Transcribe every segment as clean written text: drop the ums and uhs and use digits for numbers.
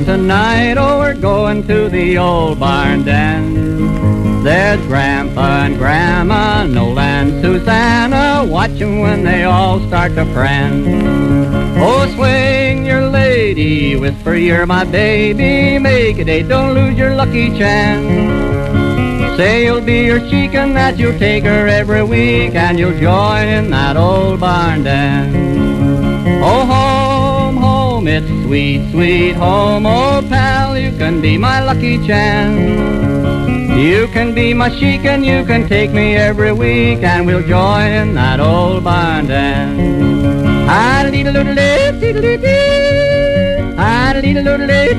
And tonight, oh, we're going to the old barn den. There's Grandpa and Grandma, Nola and Susanna, watching when they all start to friend. Oh, swing your lady, whisper you're my baby, make a date, don't lose your lucky chance. Say you'll be her chick and that you'll take her every week, and you'll join in that old barn den. Oh, home, home, it's sweet, sweet home. Oh, pal, you can be my lucky chance. You can be my chic and you can take me every week, and we'll join in that old barn den. Ah-dee-dee-doo-dee, dee-dee-dee, ah-dee-dee-doo-dee,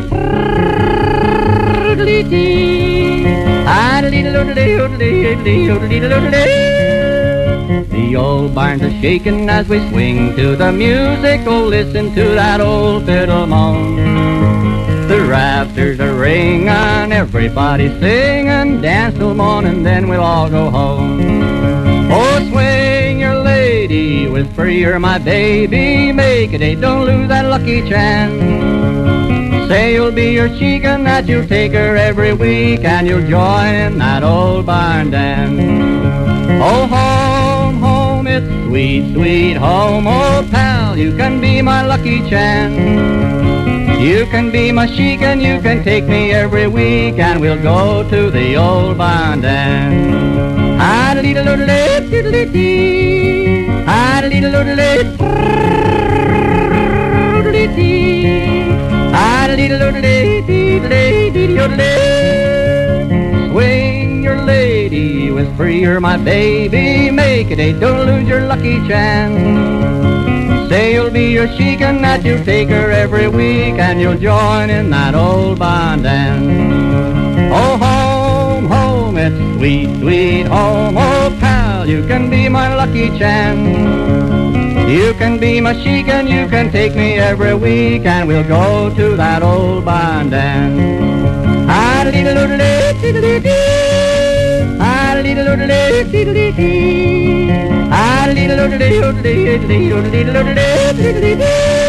the old barns are shaking as we swing to the music. Oh, listen to that old fiddle moan. The rafters are ringing, everybody's singing, dance till morning, then we'll all go home. Oh, swing your lady, whisper you're my baby, make a date, don't lose that lucky chance. Say you'll be her chick and that you'll take her every week, and you'll join in that old barn den. Oh, home, home, it's sweet, sweet home. Oh, pal, you can be my lucky chance. You can be my chic and you can take me every week, and we'll go to the old barn den. Ah-dee-dee-doo-dee, dee-dee-dee, ah-dee-dee-doo-dee, swing your lady, whisper you're my baby, make a date, don't lose your lucky chance. Say you'll be your chic and that you'll take her every week, and you'll join in that old barn den. Oh, home, home, it's sweet, sweet home. Oh, pal, you can be my lucky chance. You can be my chic and you can take me every week, and we'll go to that old barn den. Ah-dee-dee-doo-dee, dee-dee-dee, ah-dee-dee-doo-dee, dee-dee-dee, ah-dee-dee-doo-dee, dee-dee-dee, dee-dee-dee.